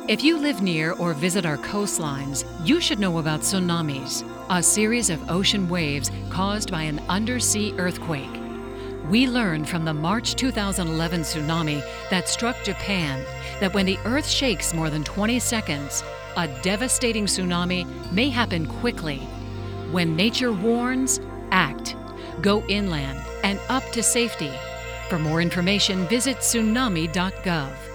If you live near or visit our coastlines, you should know about tsunamis, a series of ocean waves caused by an undersea earthquake. We learned from the March 2011 tsunami that struck Japan that when the earth shakes more than 20 seconds, a devastating tsunami may happen quickly. When nature warns, act. Go inland and up to safety. For more information, visit tsunami.gov.